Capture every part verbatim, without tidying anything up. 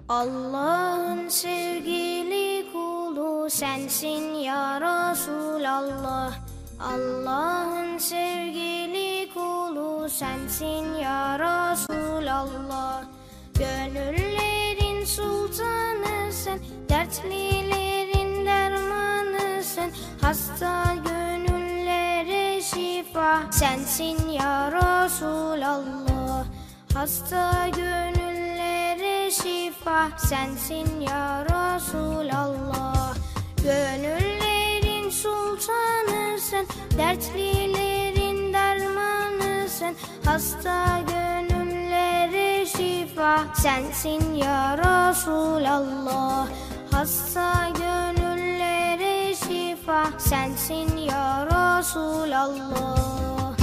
Allah'ın sevgili kulu sensin ya Resulallah. Allah'ın sevgili kulu sensin ya Resulallah. Gönüllerin sultanısın, dertlilerin dermanısın. Hasta gönüllere şifa sensin ya Resulallah. Hasta gönüllere şifa sensin ya Resulallah. Gönüllerin sultanısın, dertlilerin dermanısın. Hasta gönüllere şifa sensin ya Resulallah. Hasta gönüllere şifa sensin ya Resulallah.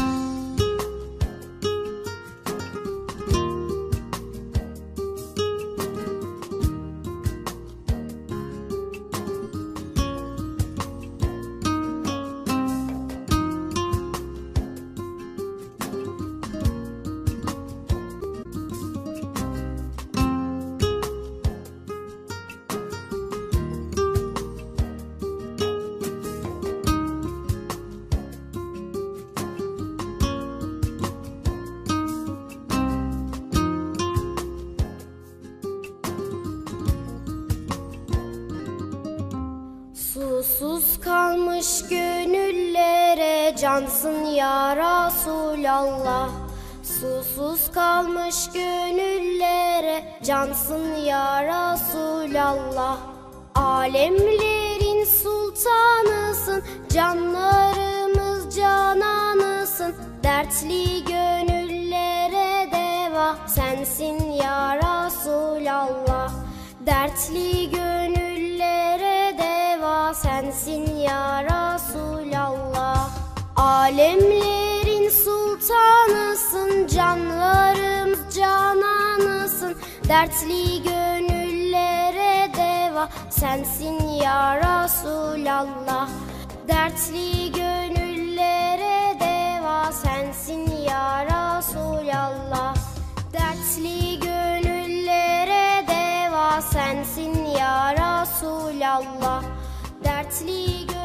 Susuz kalmış gönüllere cansın ya Resulallah. Susuz kalmış gönüllere cansın ya Resulallah. Alemlerin sultanısın, canlarımız cananısın. Dertli gönüllere deva sensin ya Resulallah. Dertli gönüllere deva sensin ya Resulallah. Alemlerin sultanısın, canlarımız cananısın. Dertli gönüllere deva sensin ya Resulallah. Dertli gönüllere deva sensin ya Resulallah. Dertli gönüllere deva sensin ya Resulallah. Dertli gönüllere